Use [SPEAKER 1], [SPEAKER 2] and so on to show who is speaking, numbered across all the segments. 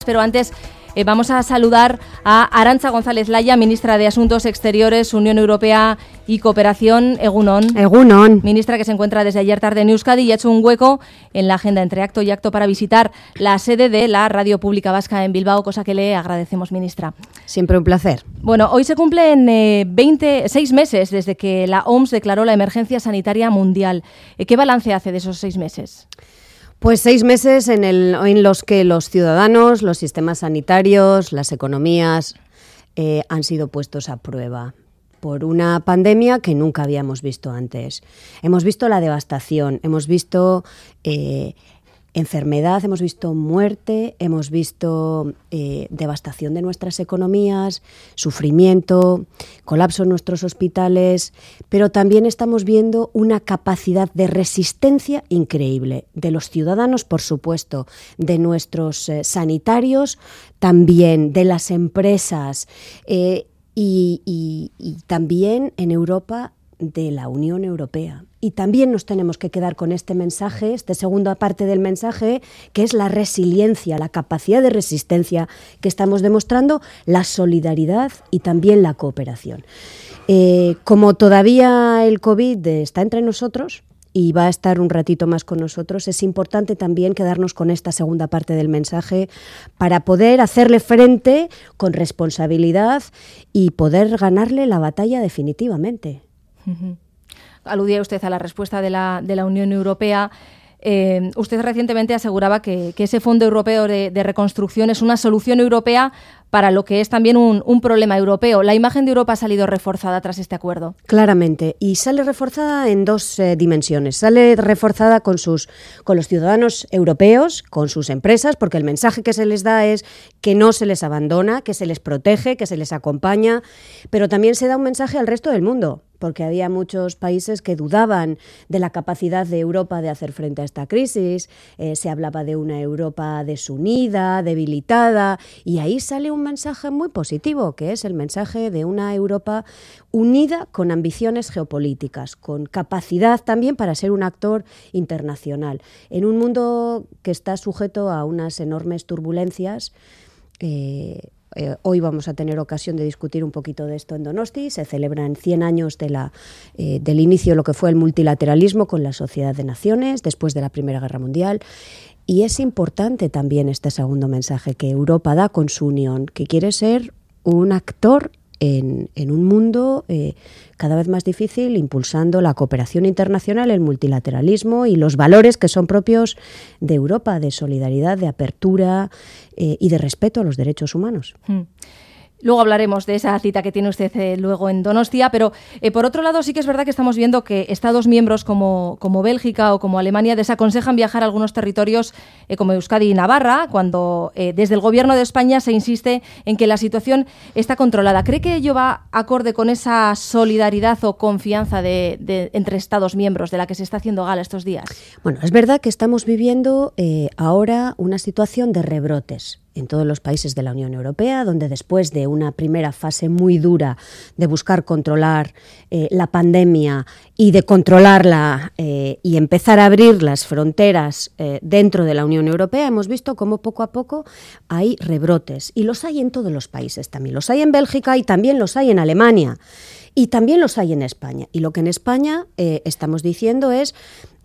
[SPEAKER 1] Pero antes vamos a saludar a Arantza González Laya, ministra de Asuntos Exteriores, Unión Europea y Cooperación. Egunon.
[SPEAKER 2] Egunon.
[SPEAKER 1] Ministra que se encuentra desde ayer tarde en Euskadi y ha hecho un hueco en la agenda entre acto y acto para visitar la sede de la Radio Pública Vasca en Bilbao, cosa que le agradecemos, ministra.
[SPEAKER 2] Siempre un placer.
[SPEAKER 1] Bueno, hoy se cumplen 6 meses desde que la OMS declaró la emergencia sanitaria mundial. ¿Qué balance hace de esos 6 meses?
[SPEAKER 2] Pues 6 meses en los que los ciudadanos, los sistemas sanitarios, las economías han sido puestos a prueba por una pandemia que nunca habíamos visto antes. Hemos visto la devastación, hemos visto enfermedad, hemos visto muerte, hemos visto devastación de nuestras economías, sufrimiento, colapso en nuestros hospitales, pero también estamos viendo una capacidad de resistencia increíble de los ciudadanos, por supuesto, de nuestros sanitarios, también de las empresas y también en Europa de la Unión Europea. Y también nos tenemos que quedar con este mensaje, esta segunda parte del mensaje, que es la resiliencia, la capacidad de resistencia que estamos demostrando, la solidaridad y también la cooperación. Como todavía el COVID está entre nosotros y va a estar un ratito más con nosotros, es importante también quedarnos con esta segunda parte del mensaje para poder hacerle frente con responsabilidad y poder ganarle la batalla definitivamente.
[SPEAKER 1] Uh-huh. Aludía usted a la respuesta de la Unión Europea. Usted recientemente aseguraba que ese Fondo Europeo de Reconstrucción es una solución europea para lo que es también un problema europeo. ¿La imagen de Europa ha salido reforzada tras este acuerdo?
[SPEAKER 2] Claramente, y sale reforzada en 2 dimensiones. Sale reforzada con los ciudadanos europeos, con sus empresas, porque el mensaje que se les da es que no se les abandona, que se les protege, que se les acompaña, pero también se da un mensaje al resto del mundo, porque había muchos países que dudaban de la capacidad de Europa de hacer frente a esta crisis. Se hablaba de una Europa desunida, debilitada, y ahí sale un mensaje muy positivo, que es el mensaje de una Europa unida con ambiciones geopolíticas, con capacidad también para ser un actor internacional. En un mundo que está sujeto a unas enormes turbulencias, hoy vamos a tener ocasión de discutir un poquito de esto en Donosti. Se celebran 100 años del inicio de lo que fue el multilateralismo con la Sociedad de Naciones después de la Primera Guerra Mundial. Y es importante también este segundo mensaje que Europa da con su unión, que quiere ser un actor en un mundo cada vez más difícil, impulsando la cooperación internacional, el multilateralismo y los valores que son propios de Europa, de solidaridad, de apertura y de respeto a los derechos humanos.
[SPEAKER 1] Luego hablaremos de esa cita que tiene usted luego en Donostia, pero por otro lado sí que es verdad que estamos viendo que Estados miembros como Bélgica o como Alemania desaconsejan viajar a algunos territorios como Euskadi y Navarra, cuando desde el Gobierno de España se insiste en que la situación está controlada. ¿Cree que ello va acorde con esa solidaridad o confianza entre Estados miembros de la que se está haciendo gala estos días?
[SPEAKER 2] Bueno, es verdad que estamos viviendo ahora una situación de rebrotes en todos los países de la Unión Europea, donde después de una primera fase muy dura de buscar controlar la pandemia y de controlarla y empezar a abrir las fronteras dentro de la Unión Europea, hemos visto cómo poco a poco hay rebrotes. Y los hay en todos los países también. Los hay en Bélgica y también los hay en Alemania. Y también los hay en España. Y lo que en España estamos diciendo es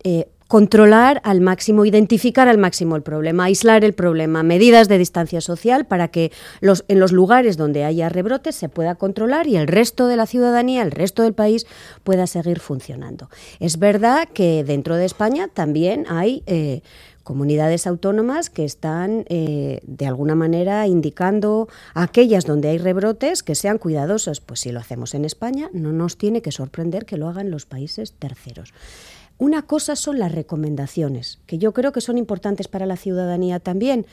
[SPEAKER 2] controlar al máximo, identificar al máximo el problema, aislar el problema, medidas de distancia social para que en los lugares donde haya rebrotes se pueda controlar y el resto de la ciudadanía, el resto del país pueda seguir funcionando. Es verdad que dentro de España también hay comunidades autónomas que están de alguna manera indicando a aquellas donde hay rebrotes que sean cuidadosas. Pues si lo hacemos en España, no nos tiene que sorprender que lo hagan los países terceros. Una cosa son las recomendaciones, que yo creo que son importantes para la ciudadanía también,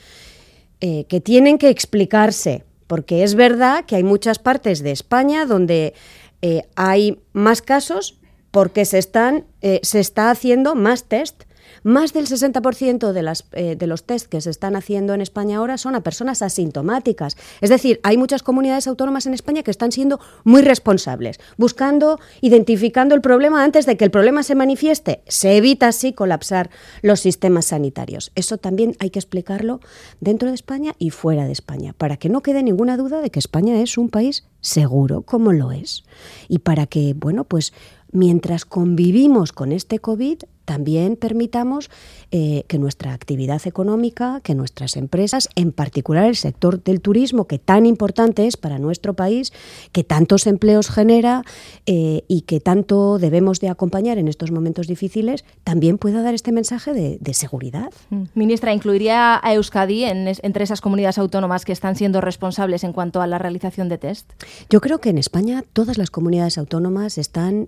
[SPEAKER 2] que tienen que explicarse, porque es verdad que hay muchas partes de España donde hay más casos porque se está haciendo más test Más del 60% de los test que se están haciendo en España ahora son a personas asintomáticas. Es decir, hay muchas comunidades autónomas en España que están siendo muy responsables, identificando el problema antes de que el problema se manifieste. Se evita así colapsar los sistemas sanitarios. Eso también hay que explicarlo dentro de España y fuera de España, para que no quede ninguna duda de que España es un país seguro, como lo es. Y para que, bueno, pues mientras convivimos con este COVID, también permitamos que nuestra actividad económica, que nuestras empresas, en particular el sector del turismo, que tan importante es para nuestro país, que tantos empleos genera y que tanto debemos de acompañar en estos momentos difíciles, también pueda dar este mensaje de seguridad.
[SPEAKER 1] Ministra, ¿incluiría a Euskadi entre esas comunidades autónomas que están siendo responsables en cuanto a la realización de test?
[SPEAKER 2] Yo creo que en España todas las comunidades autónomas están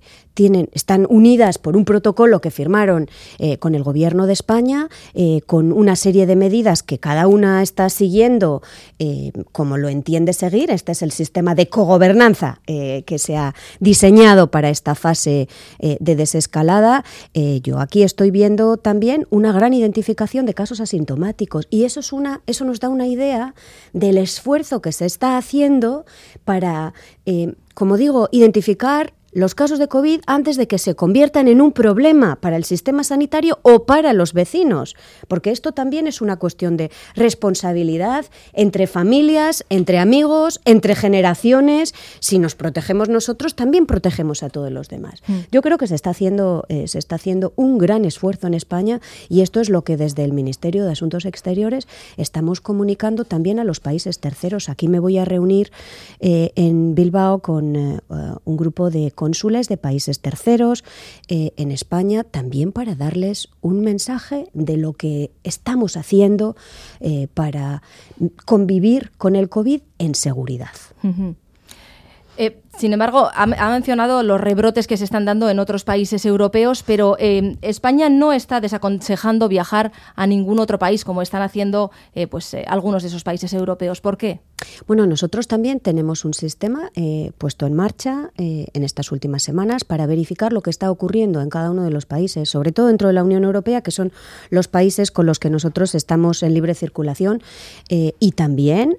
[SPEAKER 2] unidas por un protocolo que firmaron con el Gobierno de España, con una serie de medidas que cada una está siguiendo como lo entiende seguir. Este es el sistema de cogobernanza que se ha diseñado para esta fase de desescalada. Yo aquí estoy viendo también una gran identificación de casos asintomáticos y eso nos da una idea del esfuerzo que se está haciendo para, como digo, identificar los casos de COVID antes de que se conviertan en un problema para el sistema sanitario o para los vecinos, porque esto también es una cuestión de responsabilidad entre familias, entre amigos, entre generaciones. Si nos protegemos nosotros, también protegemos a todos los demás. Yo creo que se está haciendo un gran esfuerzo en España y esto es lo que desde el Ministerio de Asuntos Exteriores estamos comunicando también a los países terceros. Aquí me voy a reunir en Bilbao con un grupo de cónsules de países terceros en España, también para darles un mensaje de lo que estamos haciendo para convivir con el COVID en seguridad.
[SPEAKER 1] Uh-huh. Sin embargo, ha mencionado los rebrotes que se están dando en otros países europeos, pero España no está desaconsejando viajar a ningún otro país, como están haciendo algunos de esos países europeos. ¿Por qué?
[SPEAKER 2] Bueno, nosotros también tenemos un sistema puesto en marcha en estas últimas semanas para verificar lo que está ocurriendo en cada uno de los países, sobre todo dentro de la Unión Europea, que son los países con los que nosotros estamos en libre circulación, y también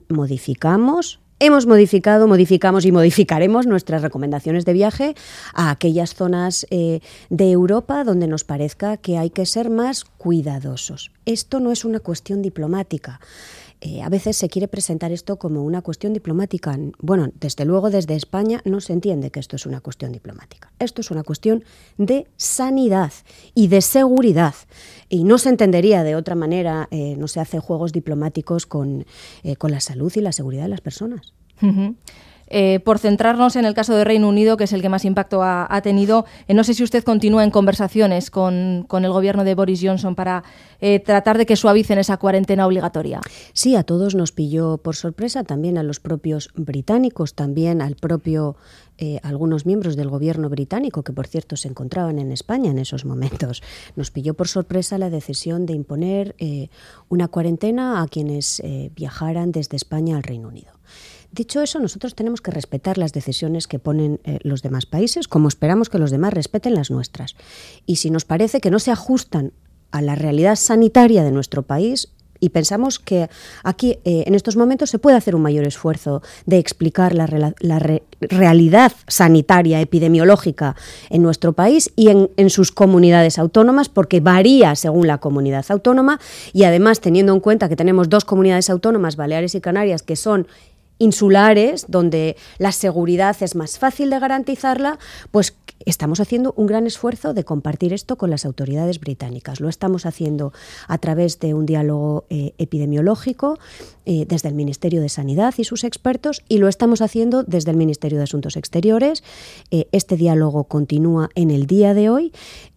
[SPEAKER 2] hemos modificamos y modificaremos nuestras recomendaciones de viaje a aquellas zonas de Europa donde nos parezca que hay que ser más cuidadosos. Esto no es una cuestión diplomática. A veces se quiere presentar esto como una cuestión diplomática. Bueno, desde luego desde España no se entiende que esto es una cuestión diplomática. Esto es una cuestión de sanidad y de seguridad. Y no se entendería de otra manera, no se hace juegos diplomáticos con la salud y la seguridad de las personas.
[SPEAKER 1] Uh-huh. Por centrarnos en el caso de Reino Unido, que es el que más impacto ha tenido, no sé si usted continúa en conversaciones con el gobierno de Boris Johnson para tratar de que suavicen esa cuarentena obligatoria.
[SPEAKER 2] Sí, a todos nos pilló por sorpresa, también a los propios británicos, también al propio algunos miembros del gobierno británico, que por cierto se encontraban en España en esos momentos. Nos pilló por sorpresa la decisión de imponer una cuarentena a quienes viajaran desde España al Reino Unido. Dicho eso, nosotros tenemos que respetar las decisiones que ponen los demás países, como esperamos que los demás respeten las nuestras. Y si nos parece que no se ajustan a la realidad sanitaria de nuestro país, y pensamos que aquí en estos momentos se puede hacer un mayor esfuerzo de explicar la realidad sanitaria epidemiológica en nuestro país y en sus comunidades autónomas, porque varía según la comunidad autónoma, y además teniendo en cuenta que tenemos dos comunidades autónomas, Baleares y Canarias, que son insulares, donde la seguridad es más fácil de garantizarla, pues estamos haciendo un gran esfuerzo de compartir esto con las autoridades británicas. Lo estamos haciendo a través de un diálogo epidemiológico desde el Ministerio de Sanidad y sus expertos, y lo estamos haciendo desde el Ministerio de Asuntos Exteriores. Este diálogo continúa en el día de hoy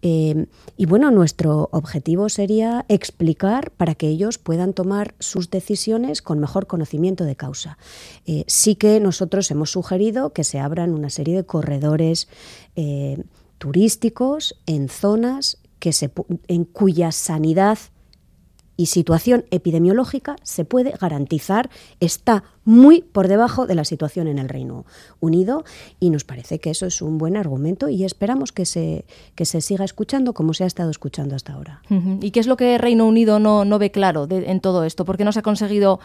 [SPEAKER 2] y bueno, nuestro objetivo sería explicar para que ellos puedan tomar sus decisiones con mejor conocimiento de causa. Sí que nosotros hemos sugerido que se abran una serie de corredores turísticos en zonas en cuya sanidad y situación epidemiológica se puede garantizar, está muy por debajo de la situación en el Reino Unido, y nos parece que eso es un buen argumento y esperamos que se siga escuchando como se ha estado escuchando hasta ahora.
[SPEAKER 1] ¿Y qué es lo que Reino Unido no ve claro en todo esto? ¿Por qué no se ha conseguido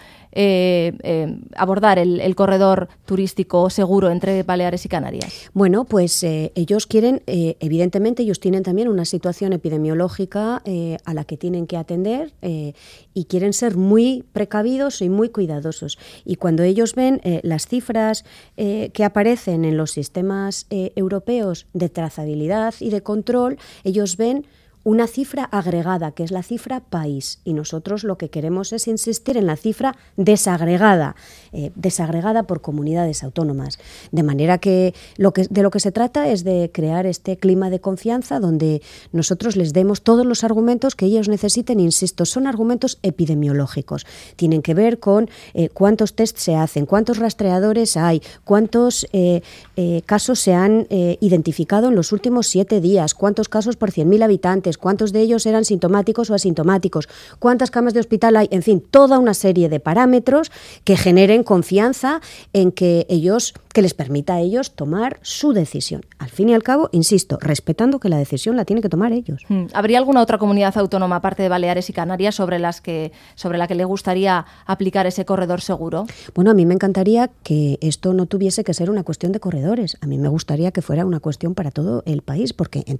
[SPEAKER 1] abordar el corredor turístico seguro entre Baleares y Canarias?
[SPEAKER 2] Bueno, pues ellos quieren, evidentemente ellos tienen también una situación epidemiológica a la que tienen que atender y quieren ser muy precavidos y muy cuidadosos. Y cuando ellos ven las cifras que aparecen en los sistemas europeos de trazabilidad y de control, ellos ven una cifra agregada, que es la cifra país, y nosotros lo que queremos es insistir en la cifra desagregada, desagregada por comunidades autónomas, de manera que de lo que se trata es de crear este clima de confianza donde nosotros les demos todos los argumentos que ellos necesiten. Insisto, son argumentos epidemiológicos, tienen que ver con cuántos tests se hacen, cuántos rastreadores hay, cuántos casos se han identificado en los últimos 7 días, cuántos casos por 100.000 habitantes, cuántos de ellos eran sintomáticos o asintomáticos, cuántas camas de hospital hay, en fin, toda una serie de parámetros que generen confianza en que les permita a ellos tomar su decisión. Al fin y al cabo, insisto, respetando que la decisión la tienen que tomar ellos.
[SPEAKER 1] ¿Habría alguna otra comunidad autónoma, aparte de Baleares y Canarias, sobre la que le gustaría aplicar ese corredor seguro?
[SPEAKER 2] Bueno, a mí me encantaría que esto no tuviese que ser una cuestión de corredores. A mí me gustaría que fuera una cuestión para todo el país, porque en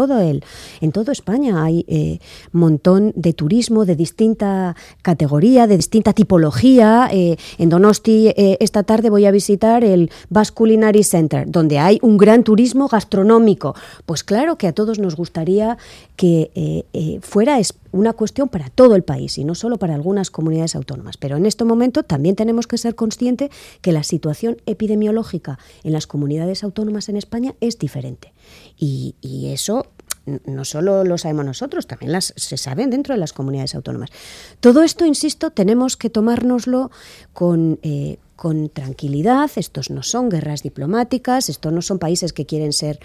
[SPEAKER 2] todo España hay montón de turismo de distinta categoría, de distinta tipología. En Donosti esta tarde voy a visitar el Basque Culinary Center, donde hay un gran turismo gastronómico. Pues claro que a todos nos gustaría que fuera una cuestión para todo el país y no solo para algunas comunidades autónomas. Pero en este momento también tenemos que ser conscientes que la situación epidemiológica en las comunidades autónomas en España es diferente. Y eso no solo lo sabemos nosotros, también se saben dentro de las comunidades autónomas. Todo esto, insisto, tenemos que tomárnoslo con tranquilidad. Estos no son guerras diplomáticas, estos no son países que quieren ser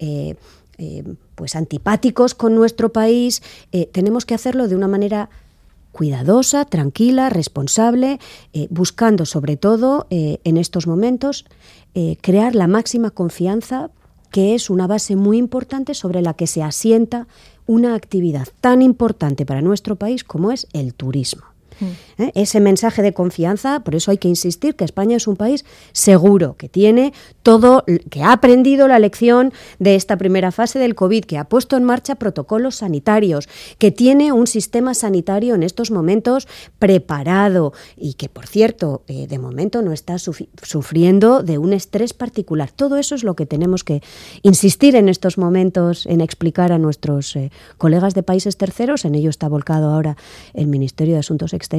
[SPEAKER 2] pues antipáticos con nuestro país. Tenemos que hacerlo de una manera cuidadosa, tranquila, responsable, buscando sobre todo en estos momentos crear la máxima confianza, que es una base muy importante sobre la que se asienta una actividad tan importante para nuestro país como es el turismo. Ese mensaje de confianza, por eso hay que insistir que España es un país seguro, que tiene todo, que ha aprendido la lección de esta primera fase del COVID, que ha puesto en marcha protocolos sanitarios, que tiene un sistema sanitario en estos momentos preparado y que, por cierto, de momento no está sufriendo de un estrés particular. Todo eso es lo que tenemos que insistir en estos momentos en explicar a nuestros colegas de países terceros. En ello está volcado ahora el Ministerio de Asuntos Exteriores,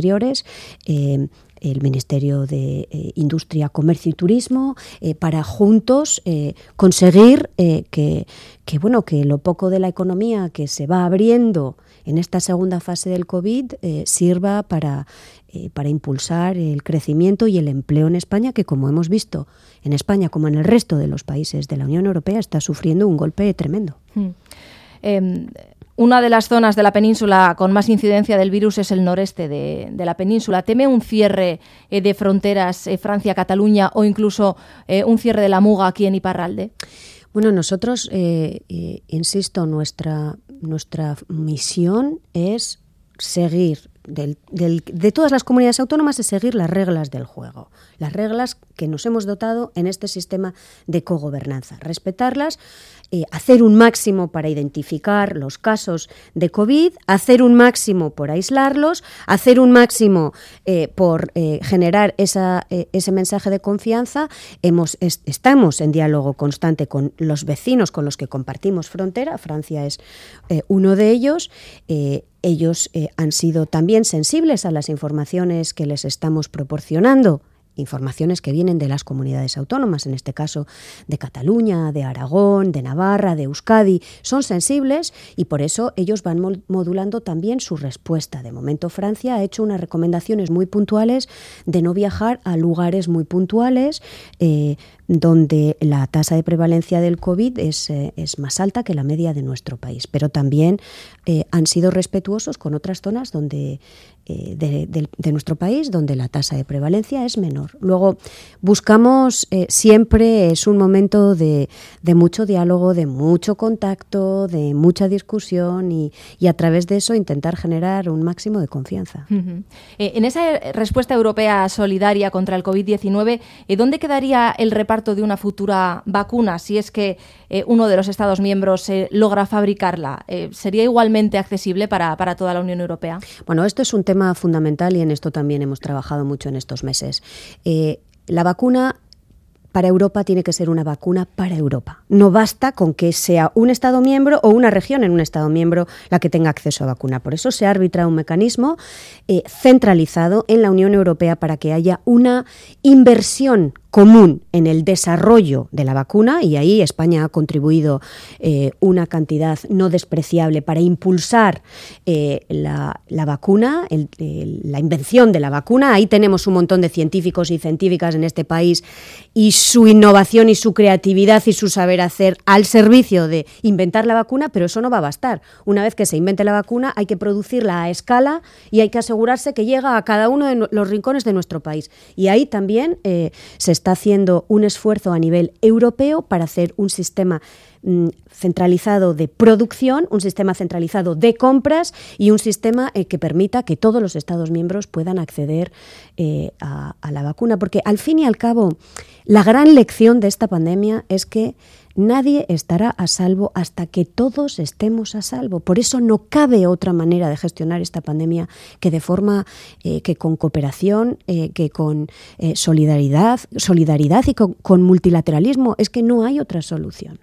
[SPEAKER 2] el Ministerio de Industria, Comercio y Turismo, para juntos conseguir que lo poco de la economía que se va abriendo en esta segunda fase del COVID sirva para impulsar el crecimiento y el empleo en España, que, como hemos visto en España como en el resto de los países de la Unión Europea, está sufriendo un golpe tremendo.
[SPEAKER 1] Una de las zonas de la península con más incidencia del virus es el noreste de la península. ¿Teme un cierre de fronteras Francia-Cataluña o incluso un cierre de la Muga aquí en Iparralde?
[SPEAKER 2] Bueno, nosotros, insisto, nuestra misión es seguir, de todas las comunidades autónomas, es seguir las reglas del juego, las reglas que nos hemos dotado en este sistema de cogobernanza, respetarlas, hacer un máximo para identificar los casos de COVID, hacer un máximo por aislarlos, hacer un máximo por generar ese mensaje de confianza. Estamos en diálogo constante con los vecinos con los que compartimos frontera. Francia es uno de ellos. Ellos han sido también sensibles a las informaciones que les estamos proporcionando informaciones que vienen de las comunidades autónomas, en este caso de Cataluña, de Aragón, de Navarra, de Euskadi, son sensibles y por eso ellos van modulando también su respuesta. De momento Francia ha hecho unas recomendaciones muy puntuales de no viajar a lugares muy puntuales donde la tasa de prevalencia del COVID es más alta que la media de nuestro país, pero también han sido respetuosos con otras zonas donde de nuestro país donde la tasa de prevalencia es menor. Luego buscamos, siempre es un momento de mucho diálogo, de mucho contacto, de mucha discusión y a través de eso intentar generar un máximo de confianza.
[SPEAKER 1] Uh-huh. En esa respuesta europea solidaria contra el COVID-19, ¿dónde quedaría el reparto de una futura vacuna si es que uno de los Estados miembros logra fabricarla? ¿Sería igualmente accesible para toda la Unión Europea?
[SPEAKER 2] Bueno, esto es un tema fundamental y en esto también hemos trabajado mucho en estos meses. La vacuna para Europa tiene que ser una vacuna para Europa. No basta con que sea un Estado miembro o una región en un Estado miembro la que tenga acceso a vacuna. Por eso se ha arbitrado un mecanismo centralizado en la Unión Europea para que haya una inversión común en el desarrollo de la vacuna, y ahí España ha contribuido una cantidad no despreciable para impulsar la vacuna, la invención de la vacuna. Ahí tenemos un montón de científicos y científicas en este país y su innovación y su creatividad y su saber hacer al servicio de inventar la vacuna, pero eso no va a bastar. Una vez que se invente la vacuna hay que producirla a escala y hay que asegurarse que llega a cada uno de los rincones de nuestro país. Y ahí también se está haciendo un esfuerzo a nivel europeo para hacer un sistema centralizado de producción, un sistema centralizado de compras y un sistema que permita que todos los Estados miembros puedan acceder a la vacuna. Porque al fin y al cabo, la gran lección de esta pandemia es que nadie estará a salvo hasta que todos estemos a salvo. Por eso no cabe otra manera de gestionar esta pandemia que de forma que con cooperación, que con solidaridad y con multilateralismo. Es que no hay otra solución.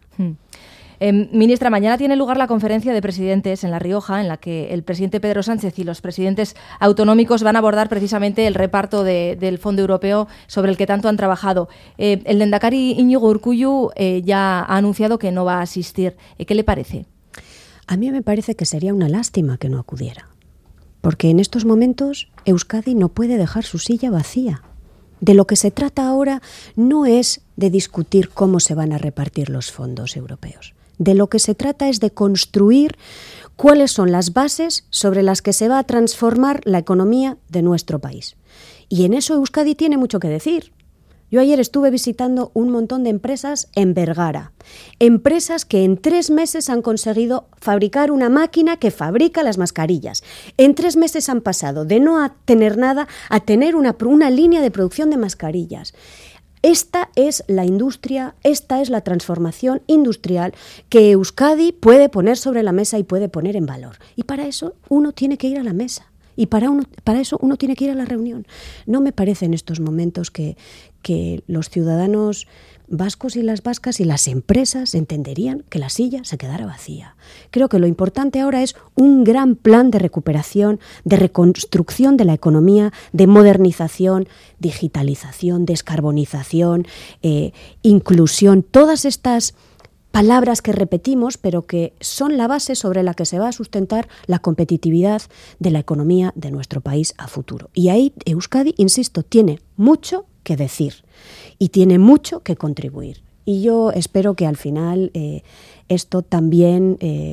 [SPEAKER 1] Ministra, mañana tiene lugar la conferencia de presidentes en La Rioja, en la que el presidente Pedro Sánchez y los presidentes autonómicos van a abordar precisamente el reparto del Fondo Europeo sobre el que tanto han trabajado. El lehendakari Iñigo Urkullu ya ha anunciado que no va a asistir. ¿Qué le parece?
[SPEAKER 2] A mí me parece que sería una lástima que no acudiera, porque en estos momentos Euskadi no puede dejar su silla vacía. De lo que se trata ahora no es de discutir cómo se van a repartir los fondos europeos. De lo que se trata es de construir cuáles son las bases sobre las que se va a transformar la economía de nuestro país. Y en eso Euskadi tiene mucho que decir. Yo ayer estuve visitando un montón de empresas en Vergara. Empresas que en 3 meses han conseguido fabricar una máquina que fabrica las mascarillas. En 3 meses han pasado de no tener nada a tener una línea de producción de mascarillas. Esta es la industria, esta es la transformación industrial que Euskadi puede poner sobre la mesa y puede poner en valor. Y para eso uno tiene que ir a la mesa. Y para eso uno tiene que ir a la reunión. No me parece en estos momentos que los ciudadanos vascos y las vascas y las empresas entenderían que la silla se quedara vacía. Creo que lo importante ahora es un gran plan de recuperación, de reconstrucción de la economía, de modernización, digitalización, descarbonización, inclusión, todas estas palabras que repetimos, pero que son la base sobre la que se va a sustentar la competitividad de la economía de nuestro país a futuro. Y ahí Euskadi, insisto, tiene mucho que decir y tiene mucho que contribuir. Y yo espero que al final esto también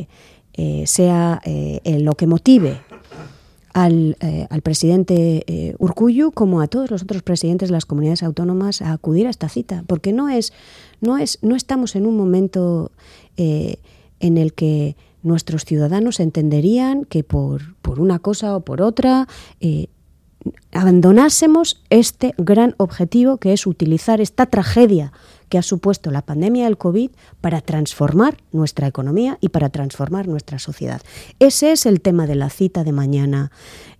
[SPEAKER 2] sea lo que motive al presidente Urkullu como a todos los otros presidentes de las comunidades autónomas a acudir a esta cita, porque no estamos en un momento en el que nuestros ciudadanos entenderían que por una cosa o por otra abandonásemos este gran objetivo que es utilizar esta tragedia que ha supuesto la pandemia del COVID para transformar nuestra economía y para transformar nuestra sociedad. Ese es el tema de la cita de mañana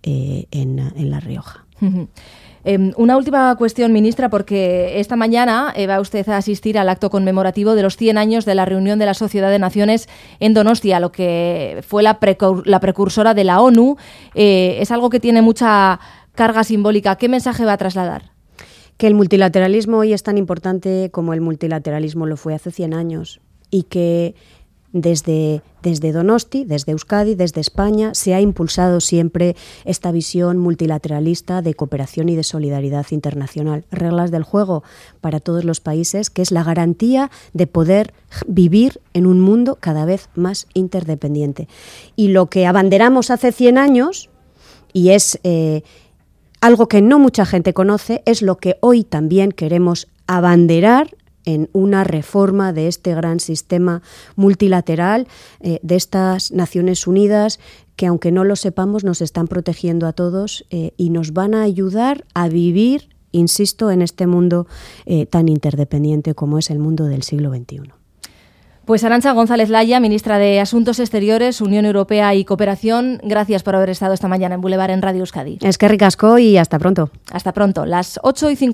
[SPEAKER 2] en La Rioja.
[SPEAKER 1] Una última cuestión, ministra, porque esta mañana va usted a asistir al acto conmemorativo de los 100 años de la reunión de la Sociedad de Naciones en Donostia, lo que fue la precursora de la ONU. Es algo que tiene mucha carga simbólica. ¿Qué mensaje va a trasladar?
[SPEAKER 2] que el multilateralismo hoy es tan importante como el multilateralismo lo fue hace 100 años y que desde Donosti, desde Euskadi, desde España, se ha impulsado siempre esta visión multilateralista de cooperación y de solidaridad internacional. Reglas del juego para todos los países, que es la garantía de poder vivir en un mundo cada vez más interdependiente. Y lo que abanderamos hace 100 años, y es algo que no mucha gente conoce, es lo que hoy también queremos abanderar en una reforma de este gran sistema multilateral, de estas Naciones Unidas, que aunque no lo sepamos nos están protegiendo a todos y nos van a ayudar a vivir, insisto, en este mundo tan interdependiente como es el mundo del siglo XXI.
[SPEAKER 1] Pues Arantxa González Laya, ministra de Asuntos Exteriores, Unión Europea y Cooperación, gracias por haber estado esta mañana en Boulevard en Radio Euskadi.
[SPEAKER 2] Eskerrik asko y hasta pronto.
[SPEAKER 1] Hasta pronto, las 8:50.